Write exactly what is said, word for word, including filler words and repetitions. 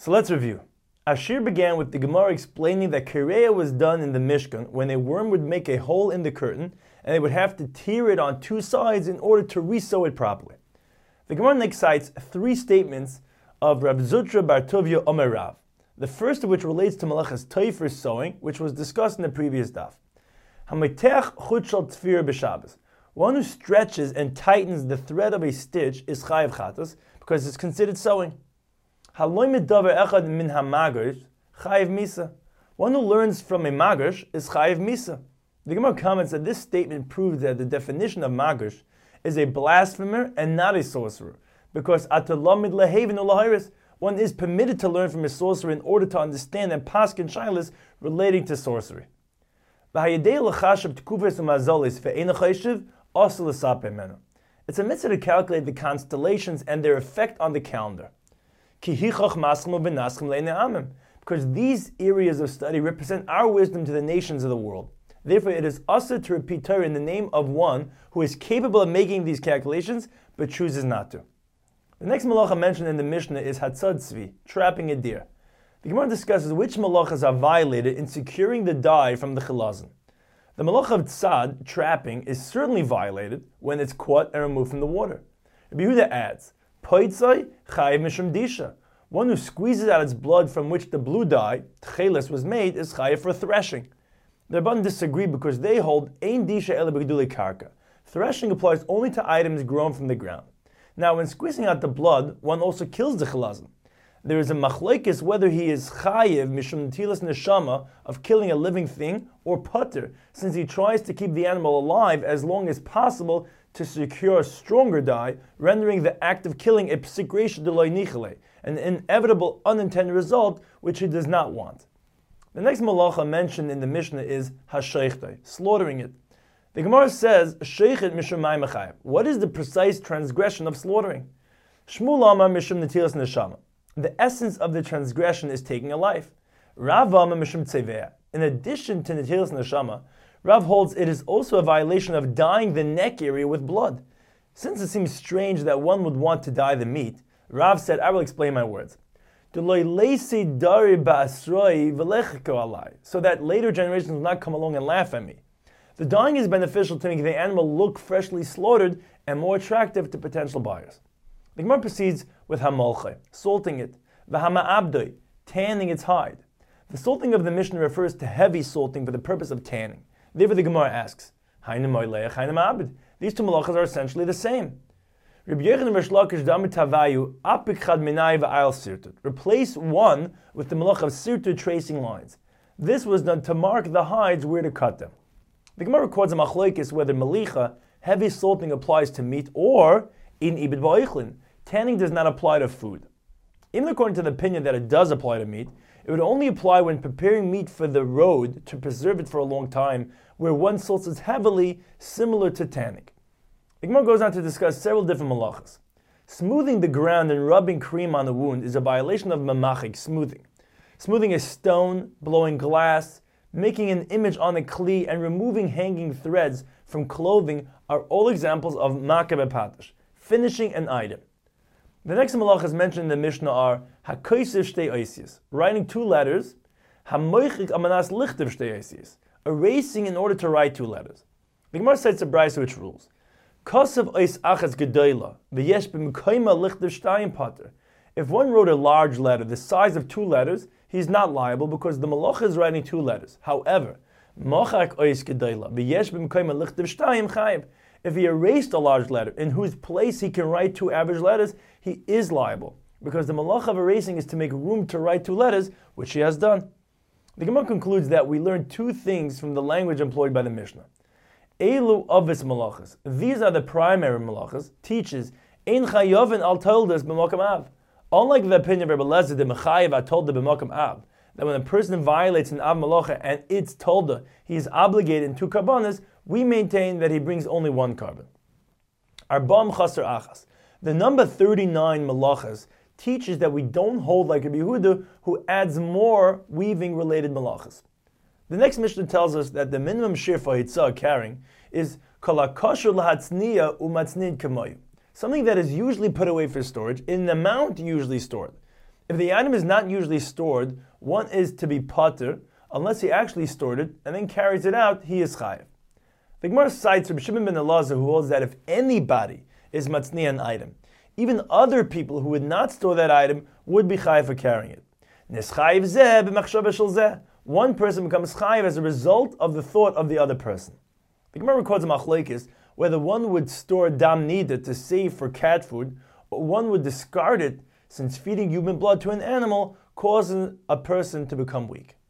So let's review. Ashir began with the Gemara explaining that Kireya was done in the Mishkan when a worm would make a hole in the curtain and they would have to tear it on two sides in order to re-sew it properly. The Gemara next cites three statements of Rav Zutra Bar Tovia Omer Rav. The first of which relates to Malachas Teifer sewing, which was discussed in the previous daf. Hamitech chut shel tefira b'Shabbos. One who stretches and tightens the thread of a stitch is chayav chatas because it's considered sewing. Haloi medavar echad min hamagrish chayav misa. One who learns from a magrish is chayav misa. The Gemara comments that this statement proves that the definition of magrish is a blasphemer and not a sorcerer, because atalamid lehavin ulahiris, one is permitted to learn from a sorcerer in order to understand and paskin shilas relating to sorcery. It's a mitzvah to calculate the constellations and their effect on the calendar, because these areas of study represent our wisdom to the nations of the world. Therefore, it is also to repeat Torah in the name of one who is capable of making these calculations but chooses not to. The next malacha mentioned in the Mishnah is Hatzad Tzvi, trapping a deer. The Gemara discusses which malachas are violated in securing the dye from the chilazon. The malacha of tzad, trapping, is certainly violated when it's caught and removed from the water. Rabbi Yehuda adds, Poitzai chayiv mishum disha. One who squeezes out its blood from which the blue dye, tchelis, was made is chayiv for threshing. The Rabban disagree because they hold ein disha ele b'gedulei karka. Threshing applies only to items grown from the ground. Now, when squeezing out the blood, one also kills the chilazon. There is a machlekes whether he is chayiv mishum netilas neshama of killing a living thing or pater, since he tries to keep the animal alive as long as possible to secure stronger dye, rendering the act of killing a psik reisha deloy nichale, an inevitable unintended result which he does not want. The next malacha mentioned in the Mishnah is hasheichtay, slaughtering it. The Gemara says sheichet mishum mayim chayiv. What is the precise transgression of slaughtering? Shmuel amar mishum netilas neshama. The essence of the transgression is taking a life. Rav amar mishum tzeveya. In addition to netilas neshama, Rav holds it is also a violation of dyeing the neck area with blood. Since it seems strange that one would want to dye the meat, Rav said, I will explain my words. So that later generations will not come along and laugh at me. The dyeing is beneficial to make the animal look freshly slaughtered and more attractive to potential buyers. The Gemara proceeds with hamalche, salting it, v'hama'abdoi, tanning its hide. The salting of the Mishnah refers to heavy salting for the purpose of tanning. Therefore the Gemara asks, these two malachas are essentially the same. Replace one with the malach of sirtud tracing lines. This was done to mark the hides where to cut them. The Gemara records a machlokes whether malicha, heavy salting, applies to meat, or in ibid ba'ichlin, tanning does not apply to food. Even according to the opinion that it does apply to meat, it would only apply when preparing meat for the road to preserve it for a long time, where one salts it heavily, similar to tanning. The Gemara goes on to discuss several different malachas. Smoothing the ground and rubbing cream on the wound is a violation of mamachik, smoothing. Smoothing a stone, blowing glass, making an image on a kli, and removing hanging threads from clothing are all examples of makeh b'patash, finishing an item. The next malachas mentioned in the Mishnah are hakoisiv shtei oisius, writing two letters, hamoichik amanas lichtiv shtei oisius, erasing in order to write two letters. The Gemara cites a brayso which rules. Kosav ois achas gedoyla, v'yesh b'mkoima lichtiv shtayim pater. If one wrote a large letter the size of two letters, he's not liable because the malacha is writing two letters. However, mochak ois gedoyla, v'yesh b'mkoima lichtiv shtayim chayiv. If he erased a large letter in whose place he can write two average letters, he is liable, because the malach of erasing is to make room to write two letters, which he has done. The Gemara concludes that we learn two things from the language employed by the Mishnah. Elu avis malachas. These are the primary malachas. Teaches ein chayovin al toldas b'makam av. Unlike the opinion of Rebbe Lezer, the mechayev al tolda b'makam av, that when a person violates an av malacha and it's tolda, he is obligated in two karbanas, we maintain that he brings only one carbon. Arbam chaser achas. The number thirty-nine malachas teaches that we don't hold like Rabbi Yehuda, who adds more weaving-related malachas. The next Mishnah tells us that the minimum shir for hitzah carrying is kolakosher lahatzniya umatznid kamoyu, something that is usually put away for storage in an amount usually stored. If the item is not usually stored, one is to be pater, unless he actually stored it and then carries it out, he is chayiv. The Gemara cites Rabbi Shimon ben Elazar, who holds that if anybody is matzni an item, even other people who would not store that item would be chayiv for carrying it. Nischayiv zeh b'machshava shel zeh. One person becomes chayiv as a result of the thought of the other person. The Gemara records a machlokes whether one would store dam nida to save for cat food, or one would discard it since feeding human blood to an animal causes a person to become weak.